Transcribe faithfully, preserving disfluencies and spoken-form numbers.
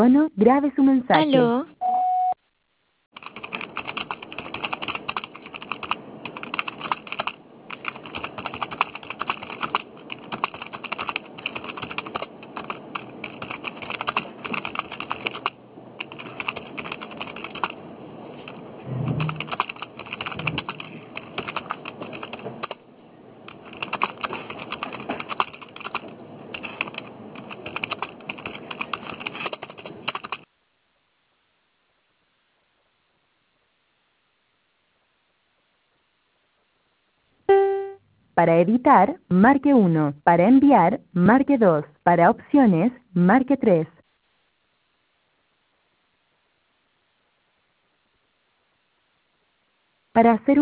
Bueno, grabe su mensaje. Aló. Para editar, marque uno. Para enviar, marque dos. Para opciones, marque tres. Para hacer